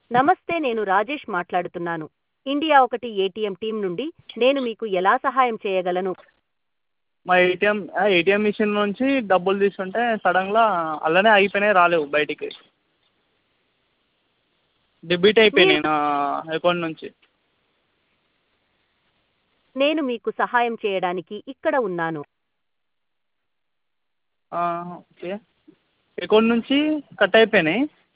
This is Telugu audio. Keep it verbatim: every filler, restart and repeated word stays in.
నమస్తే, నేను రాజేష్ మాట్లాడుతున్నాను. ఇండియా ఒకటి ఏటీఎం టీం నుండి. నేను మీకు ఎలా సహాయం చేయగలను? మా ఏటీఎం ఏటీఎం మిషన్ నుంచి డబ్బులు తీసుకుంటే సడన్గా అలానే అయిపోయినాయి, రాలేవు బయటికి. డెబిట్ మీరు అయిపోయినాయి నా అకౌంట్ నుంచి. నేను మీకు సహాయం చేయడానికి ఇక్కడ ఉన్నాను. ఓకే, అకౌంట్ నుంచి కట్ అయిపోయినాయి.